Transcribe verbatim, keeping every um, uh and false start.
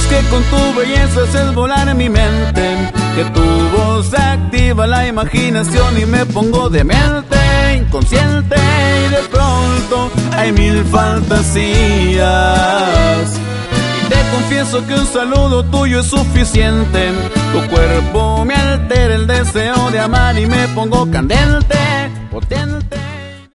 es que con tu belleza haces volar en mi mente, que tu voz activa la imaginación y me pongo demente, inconsciente, y de pronto hay mil fantasías. Y te confieso que un saludo tuyo es suficiente. Tu cuerpo me altera el deseo de amar y me pongo candente, potente.